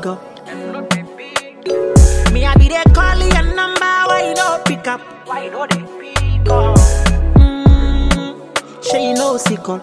figure. Me, I be there calling your number, why you don't pick up? Why you know they pick up? She you know sickle.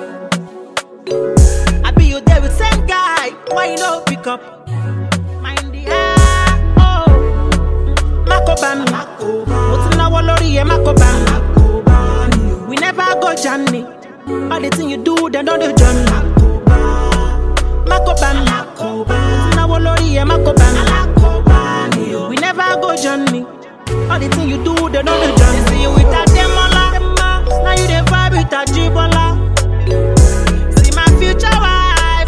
I be you there with same guy, why you don't pick up? Mind the air, oh. Makoban, what's now Lori Makoban? We never go journey. All the thing you do, they know the journey. Makoban, now Lori Makoban. We never go journey. All the thing you do, they know the journey. See you with a demola. Now you the vibe with a jibola. See my future wife.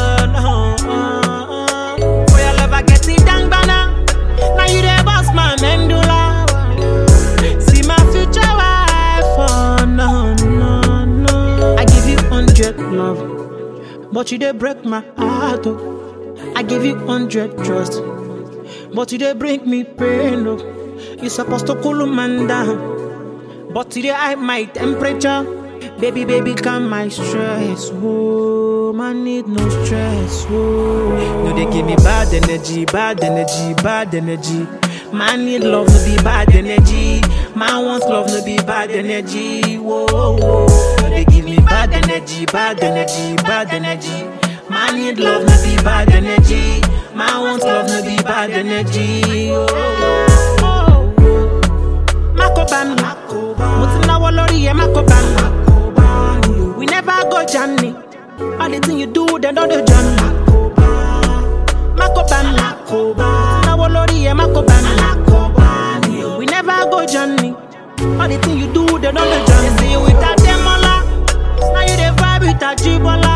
For your love, I get it dang bana. Now you the boss man, Mendula. See my future wife. No. I give you 100 love, but you dey break my heart. Oh. I give you 100 trust, but you dey bring me pain. Oh. You supposed to cool man down, but today I my temperature. Baby, calm my stress. Whoa, man need no stress. Whoa, no they give me bad energy. Man need love, no be bad energy. Man wants love, no be bad energy. Whoa, no they give me bad energy. Man need love, no be bad energy. Man wants love, no be bad energy. Makoban, what's now Lori Makoban? We never go journey. All the thing you do, they know the journey. Makoban, now Lori Makoban. We never go journey. All the thing you do, they know the journey. See you with a demola. Now you the vibe with a jibola.